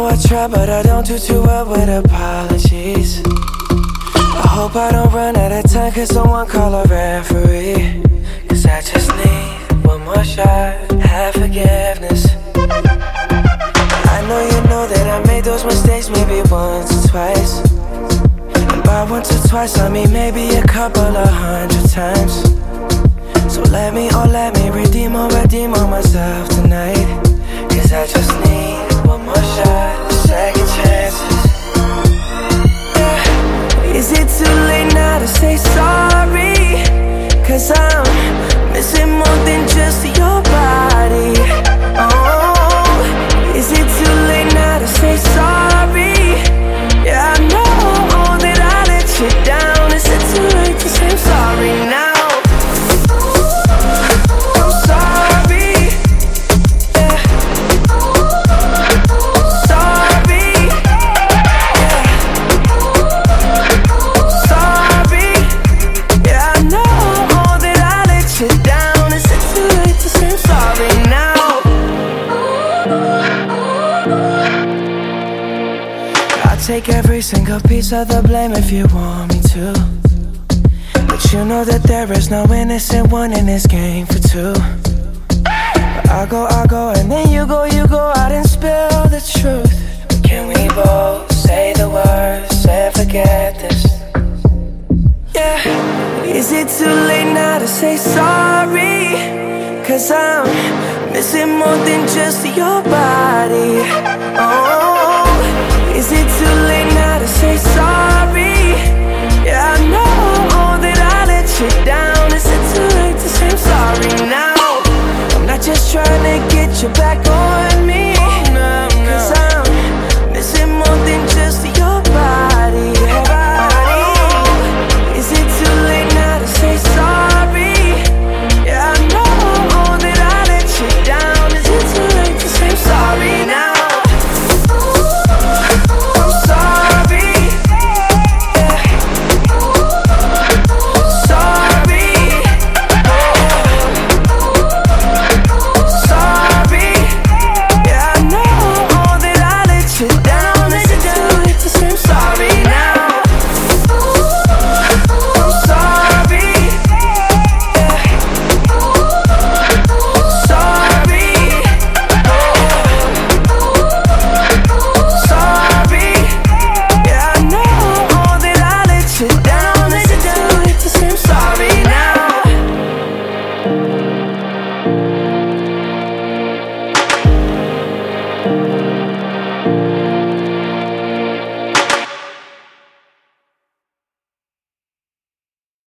I try, but I don't do too well with apologies. I hope I don't run out of time, cause someone call a referee. Cause I just need one more shot, have forgiveness. I know you know that I made those mistakes maybe once or twice. And by once or twice I mean maybe a couple of 100 times. So let me redeem on myself tonight. Cause I just need one more shot, second chances. Yeah. Is it too late now to say sorry? Cause I'm missing more than just your body. Oh, is it too late now to say sorry? Yeah, I know that I let you down. Is it too late to say I'm sorry now? Take every single piece of the blame if you want me to. But you know that there is no innocent one in this game for two. But I go, and then you go out and spill the truth. Can we both say the words and forget this? Yeah. Is it too late now to say sorry? Cause I'm missing more than just your body. Oh, is it too late now to say sorry? Yeah, I know that I let you down. Is it too late to say I'm sorry now? I'm not just trying to get you back on